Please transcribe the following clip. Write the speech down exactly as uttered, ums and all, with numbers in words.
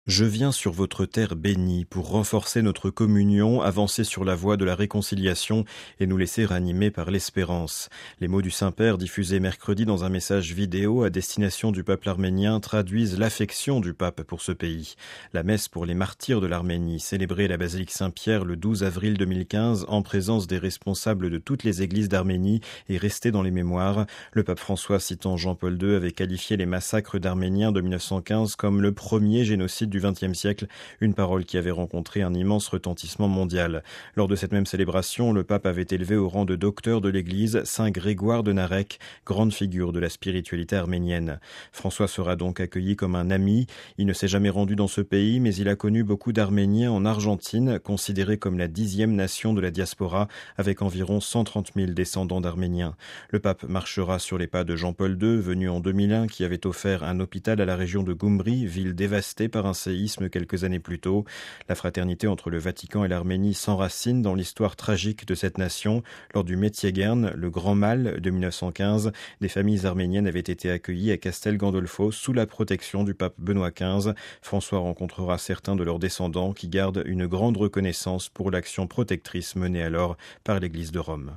Je viens sur votre terre bénie pour renforcer notre communion, avancer sur la voie de la réconciliation et nous laisser ranimer par l'espérance. Les mots du Saint-Père diffusés mercredi dans un message vidéo à destination du peuple arménien traduisent l'affection du pape pour ce pays. La messe pour les martyrs de l'Arménie, célébrée à la basilique Saint-Pierre le douze avril deux mille quinze en présence des responsables de toutes les églises d'Arménie, est restée dans les mémoires. Le pape François, citant Jean-Paul deux, avait qualifié les massacres d'Arméniens de mille neuf cent quinze comme le premier génocide du vingtième siècle, une parole qui avait rencontré un immense retentissement mondial. Lors de cette même célébration, le pape avait élevé au rang de docteur de l'Église Saint Grégoire de Narek, grande figure de la spiritualité arménienne. François sera donc accueilli comme un ami. Il ne s'est jamais rendu dans ce pays, mais il a connu beaucoup d'Arméniens en Argentine, considérée comme la dixième nation de la diaspora, avec environ cent trente mille descendants d'Arméniens. Le pape marchera sur les pas de Jean-Paul deux, venu en deux mille un, qui avait offert un hôpital à la région de Goumbri, ville dévastée par un séisme quelques années plus tôt. La fraternité entre le Vatican et l'Arménie s'enracine dans l'histoire tragique de cette nation. Lors du Métiégern, le Grand Mal de mille neuf cent quinze, des familles arméniennes avaient été accueillies à Castel Gandolfo sous la protection du pape Benoît quinze. François rencontrera certains de leurs descendants qui gardent une grande reconnaissance pour l'action protectrice menée alors par l'Église de Rome.